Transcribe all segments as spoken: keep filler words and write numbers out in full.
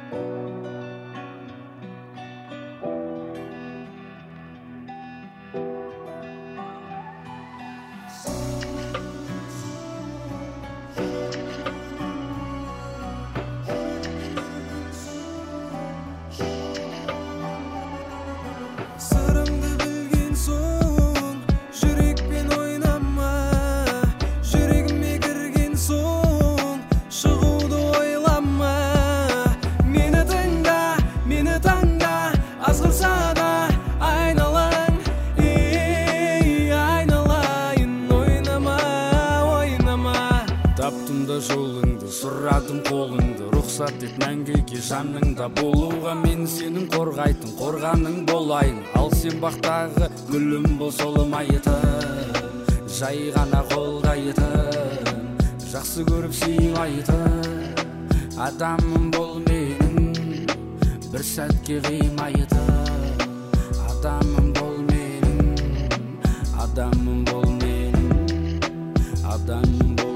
Жолыңды сұрадым қолыңды рұқсат ет мәңгіге жаныңда болуға мен сенің қорғайтын қорғаның болайын ал сен бақтағы гүлім бол солымайтын жай ғана қолдайтын жақсы көріп сыйлайтын адамым бол менің бір сәтке қимайтын адамым бол менің адамым бол менің адамым бол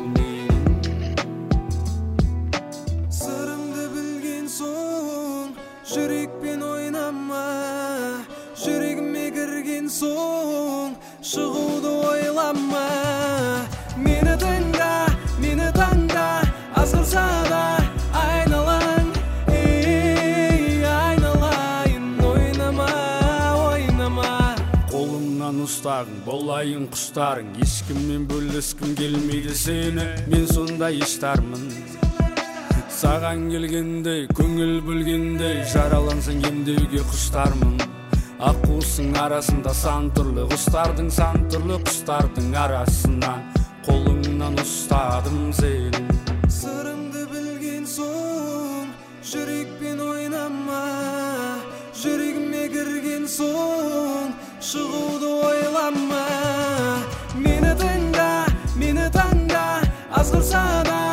жүрекпен ойнама, жүрегіме кірген соң шығуды ойлама. Мені тыңда, мені таңда, азғырса да айналаң, ей айналайын. Ойнама, ойнама. Қолымнан ұстағың, болайын құштарың, ешкіммен бөліскім келмейді сені, мен сондай іштармын. Саған келгендей, көңіл бөлгендей, жаралансың емдеуге құштармын. Аққуысың арасында сан түрлі құстардың, сан түрлі құстардың арасынан қолыңнан ұстадым сенің. Сырыңды білген соң, жүрекпен ойнама, жүрегіме кірген соң шығуды ойлама. Мені тыңда, мені таңда, азғырса да